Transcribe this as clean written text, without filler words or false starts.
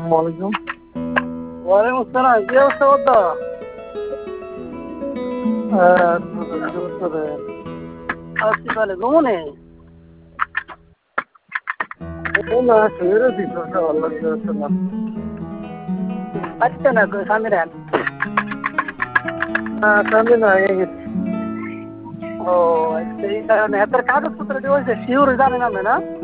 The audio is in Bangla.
ওয়ালাইকুম। ওয়ালাইকুম আসসালাম। কি অবস্থা বলতো? আছি তাহলে ঘুমনে? না শুয়ে রয়েছি, শরীরটা ভালো লাগছে না। আচ্ছা না সামনে দেন। সামনে না হয়ে গেছি। ও আচ্ছা, এই কারণে এত কাগজপত্র দিয়ে হয়েছে শিওর জানেন আপনি না?